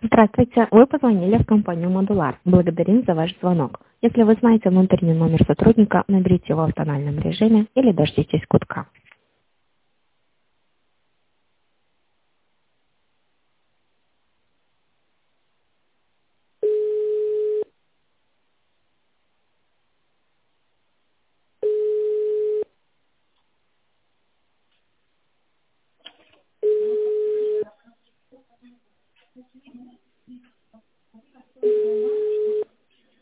Здравствуйте, вы позвонили в компанию «Модулар». Благодарим за ваш звонок. Если вы знаете внутренний номер сотрудника, наберите его в тональном режиме или дождитесь гудка.